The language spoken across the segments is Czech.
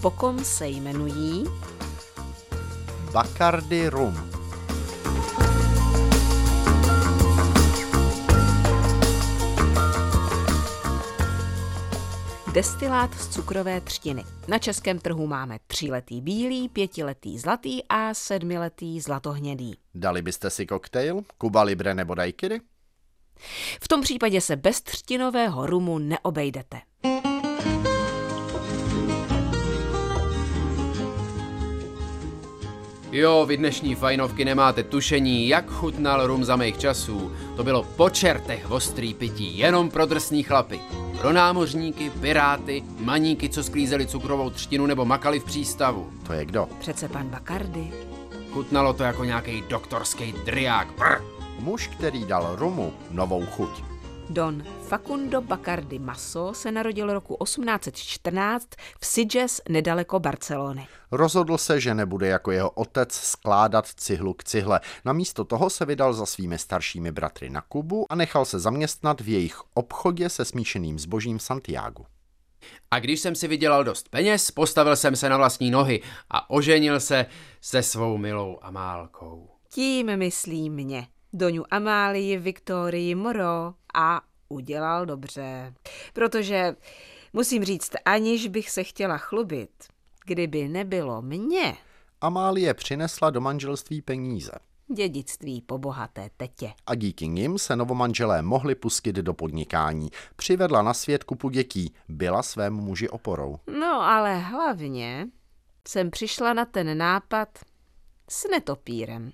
po kom se jmenují Bacardi rum. destilát z cukrové třtiny. Na českém trhu máme 3letý bílý, 5letý zlatý a 7letý zlatohnědý. Dali byste si koktejl? Cuba Libre nebo daiquiri? V tom případě se bez třtinového rumu neobejdete. Jo, vy dnešní fajnovky nemáte tušení, jak chutnal rum za mých časů. To bylo po čertech ostrý pití, jenom pro drsný chlapy. Pro námořníky, piráty, maníky, co sklízeli cukrovou třtinu nebo makali v přístavu. To je kdo? Přece pan Bacardi. Chutnalo to jako nějaký doktorský driák. Brr. Muž, který dal rumu novou chuť. Don Facundo Bacardi Maso se narodil roku 1814 v Sitges nedaleko Barcelony. Rozhodl se, že nebude jako jeho otec skládat cihlu k cihle. Namísto toho se vydal za svými staršími bratry na Kubu a nechal se zaměstnat v jejich obchodě se smíšeným zbožím v Santiagu. A když jsem si vydělal dost peněz, postavil jsem se na vlastní nohy a oženil se se svou milou Amálkou. Tím myslí mě, Doňu Amálii Viktorii Moreau, a udělal dobře. Protože, musím říct, aniž bych se chtěla chlubit, kdyby nebylo mě. Amálie přinesla do manželství peníze. Dědictví po bohaté tetě. A díky nim se novomanželé mohli pustit do podnikání. Přivedla na svět kupu dětí, byla svému muži oporou. No ale hlavně jsem přišla na ten nápad s netopírem.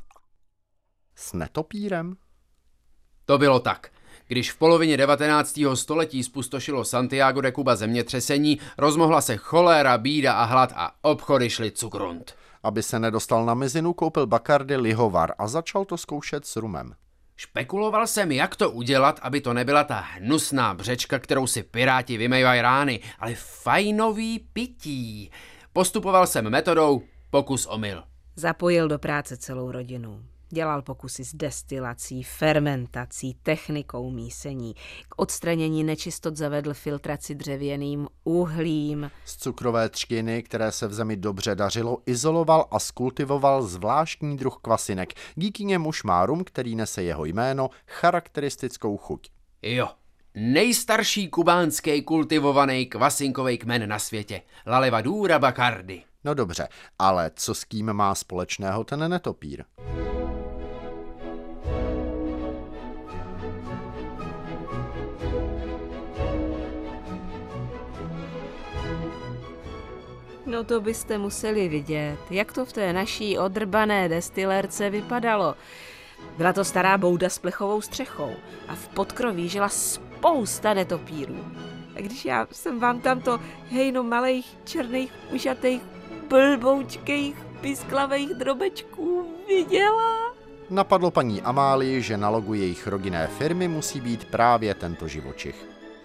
S netopírem? To bylo tak. Když v polovině 19. století spustošilo Santiago de Cuba zemětřesení, rozmohla se choléra, bída a hlad a obchody šly cukrunt. Aby se nedostal na mizinu, koupil Bacardi lihovar a začal to zkoušet s rumem. Špekuloval jsem, jak to udělat, aby to nebyla ta hnusná břečka, kterou si piráti vymejvají rány, ale fajnový pití. Postupoval jsem metodou pokus omyl. Zapojil do práce celou rodinu. Dělal pokusy s destilací, fermentací, technikou mísení. K odstranění nečistot zavedl filtraci dřevěným uhlím. Z cukrové třtiny, které se v zemi dobře dařilo, izoloval a skultivoval zvláštní druh kvasinek. Díky němuž má rum, který nese jeho jméno, charakteristickou chuť. Jo, nejstarší kubánský kultivovaný kvasinkový kmen na světě. La Levadura Bacardi. No dobře, ale co s kým má společného ten netopír? No to byste museli vidět, jak to v té naší odrbané destilérce vypadalo. Byla to stará bouda s plechovou střechou a v podkroví žila spousta netopírů. A když já jsem vám tamto hejno malých, černých, užatých, blboučkých, pisklavých drobečků viděla. Napadlo paní Amálii, že na logu jejich rodinné firmy musí být právě tento živočich.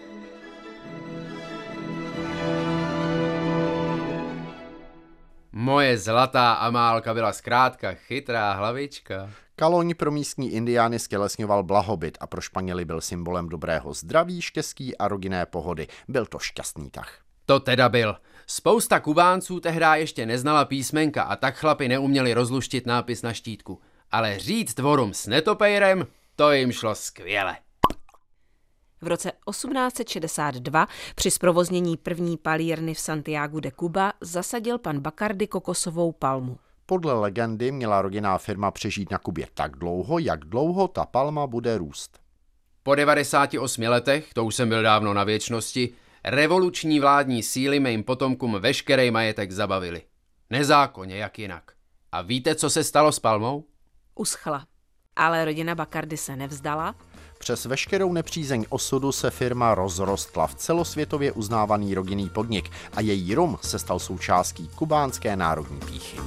Moje zlatá Amálka byla zkrátka chytrá hlavička. Kaloň pro místní indiány stělesňoval blahobyt a pro Španěly byl symbolem dobrého zdraví, štěstí a rodinné pohody. Byl to šťastný tah. To teda byl. Spousta Kubánců tehdy ještě neznala písmenka a tak chlapi neuměli rozluštit nápis na štítku. Ale říct vorum s netopejrem, to jim šlo skvěle. V roce 1862 při zprovoznění první palírny v Santiagu de Cuba zasadil pan Bacardi kokosovou palmu. Podle legendy měla rodinná firma přežít na Kubě tak dlouho, jak dlouho ta palma bude růst. Po 98 letech, to už jsem byl dávno na věčnosti, revoluční vládní síly mým potomkům veškerý majetek zabavili. Nezákonně, jak jinak. A víte, co se stalo s palmou? Uschla. Ale rodina Bacardi se nevzdala. Přes veškerou nepřízeň osudu se firma rozrostla v celosvětově uznávaný rodinný podnik a její rum se stal součástí kubánské národní pýchy.